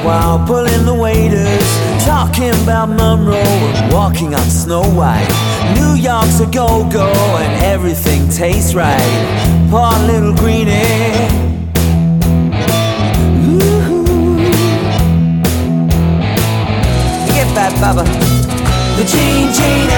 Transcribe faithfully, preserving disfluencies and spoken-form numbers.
while pulling the waiters, talking about Monroe and walking on Snow White. New York's a go-go and everything tastes right. Poor little greenie. Ooh. Get that, Bubba. The Gene Gene